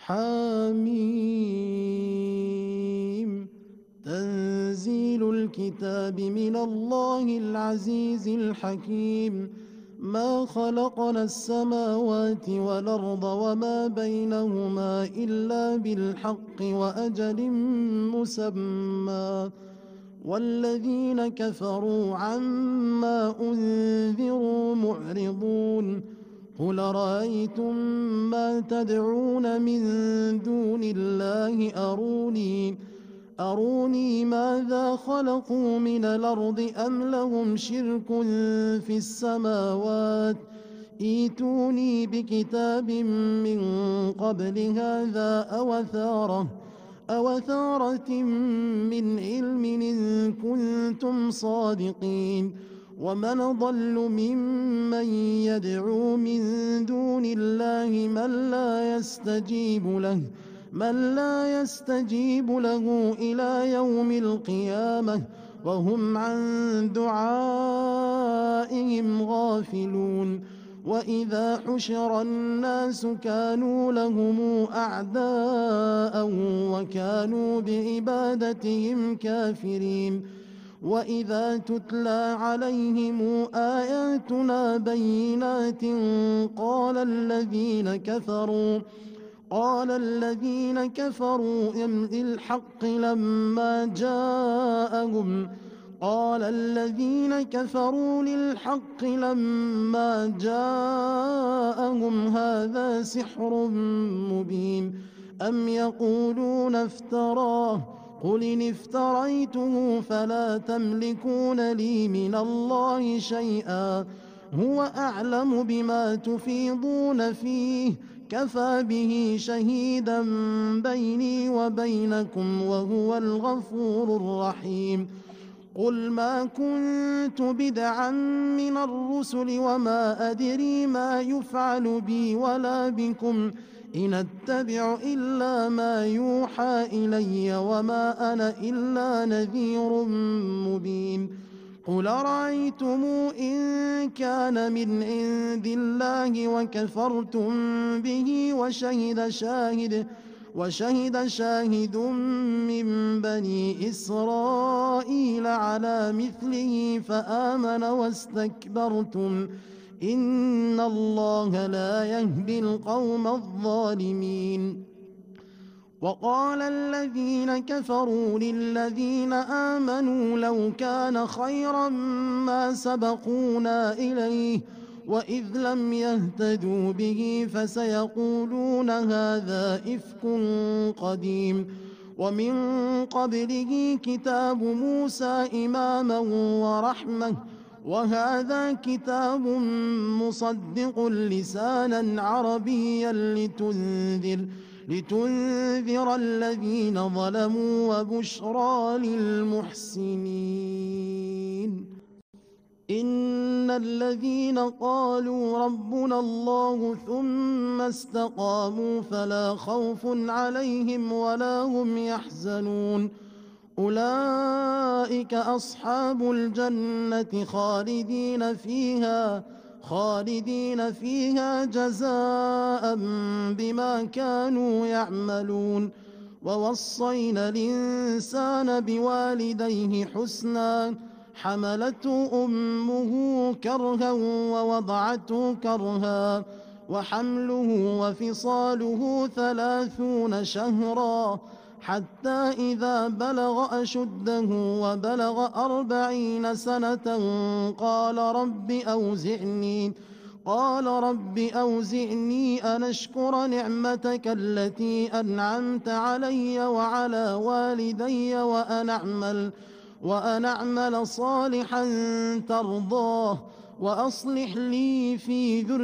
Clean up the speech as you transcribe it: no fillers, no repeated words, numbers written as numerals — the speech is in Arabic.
حميم. تنزيل الكتاب من الله العزيز الحكيم. ما خلقنا السماوات والأرض وما بينهما إلا بالحق وأجل مسمى، والذين كفروا عما أنذروا معرضون. قل رأيتم ما تدعون من دون الله أروني ماذا خلقوا من الأرض أم لهم شرك في السماوات. ائتوني بكتاب من قبل هذا أو أثارة من علم إن كنتم صادقين. ومن ضل ممن يدعو من دون الله من لا يستجيب له إلى يوم القيامة وهم عن دعائهم غافلون. وإذا حشر الناس كانوا لهم أعداء وكانوا بعبادتهم كافرين. وإذا تتلى عليهم آياتنا بينات قال الذين كفروا للحق لما جاءهم هذا سحر مبين. أم يقولون افتراه قل إن افتريته فلا تملكون لي من الله شيئا هو أعلم بما تفيضون فيه كفى به شهيدا بيني وبينكم وهو الغفور الرحيم. قل ما كنت بدعا من الرسل وما أدري ما يفعل بي ولا بكم إن أتبع إلا ما يوحى إلي وما أنا إلا نذير مبين. قل رأيتم إن كان من عند الله وكفرتم به وشهد شاهد من بني إسرائيل على مثله فآمن واستكبرتم إن الله لا يهدي القوم الظالمين. وقال الذين كفروا للذين آمنوا لو كان خيرا ما سبقونا إليه وإذ لم يهتدوا به فسيقولون هذا إفك قديم. ومن قبله كتاب موسى إماما ورحمة وهذا كتاب مصدق لسانا عربيا لتنذر الذين ظلموا وبشرى للمحسنين. إن الذين قالوا ربنا الله ثم استقاموا فلا خوف عليهم ولا هم يحزنون أولئك أصحاب الجنة خالدين فيها جزاء بما كانوا يعملون. ووصينا الإنسان بوالديه حسنا حملته أمه كرها ووضعته كرها وحمله وفصاله 30 شهرا حتى إذا بلغ أشده وبلغ 40 سنة قال رب أوزعني أن أشكر نعمتك التي أنعمت علي وعلى والدي وأن أعمل صالحا ترضاه وأصلح لي في ذريتي